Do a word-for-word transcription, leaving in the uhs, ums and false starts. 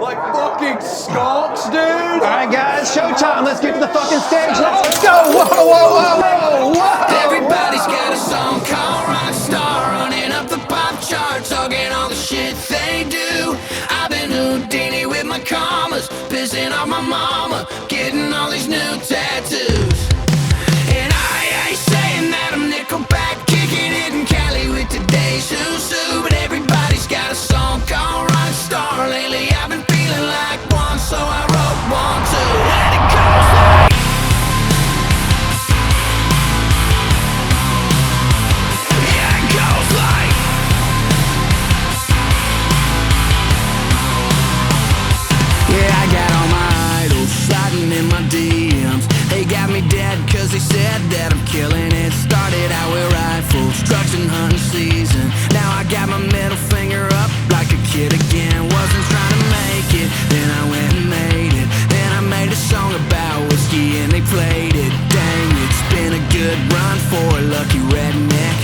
like fucking skunks, dude. All right, guys, showtime. Let's get to the fucking stage. Let's go. Whoa, whoa, whoa, whoa, whoa. Everybody's got a song called Rockstar, running up the pop chart, talking all the shit they do. I've been Houdini with my commas, pissing off my mama, getting all these new tattoos. And I ain't saying that I'm Nickelback, kicking it in Cali with today's Who's Who, but everybody's got a song called Rockstar. Lately I've been feeling like one, so I wrote one too. And it goes like, yeah, it goes like, yeah, I got all my idols sliding in my D Ms. They got me dead cause they said that I'm killing it. Started out with rifles, trucks and hunting season. Now I got my middle finger up like a kid again. Wasn't trying to make it, then I went and made it. Then I made a song about whiskey and they played it. Dang, it's been a good run for a lucky redneck.